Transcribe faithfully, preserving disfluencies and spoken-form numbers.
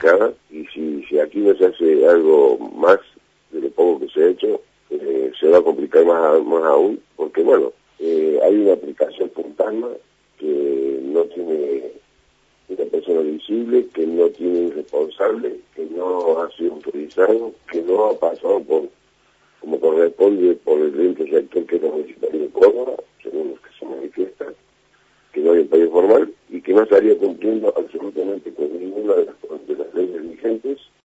complicada, y si, si aquí no se hace algo más de lo poco que se ha hecho, eh, se va a complicar más, más aún, porque bueno, eh, hay una aplicación fantasma que no tiene una persona visible, que no tiene un responsable, que no ha sido autorizado, que no ha pasado por, como corresponde, por el ente rector que es la Municipalidad de Córdoba, según los que se manifiestan, que no hay un país formal y que no estaría cumpliendo absolutamente con ninguna de las, de las leyes vigentes.